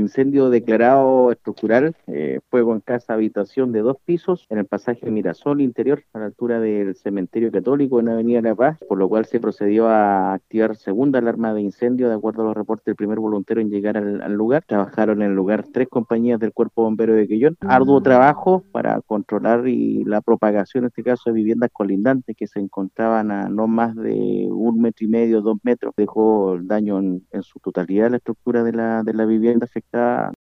incendio declarado estructural, fuego en casa habitación de 2 pisos en el pasaje Mirasol Interior, a la altura del Cementerio Católico en Avenida La Paz, por lo cual se procedió a activar segunda alarma de incendio, de acuerdo a los reportes del primer voluntario en llegar al lugar. Trabajaron en el lugar 3 compañías del Cuerpo Bombero de Quellón. Arduo trabajo para controlar la propagación, en este caso, de viviendas colindantes que se encontraban a no más de 1,5 metros, 2 metros. Dejó el daño en su totalidad la estructura de la vivienda afectada.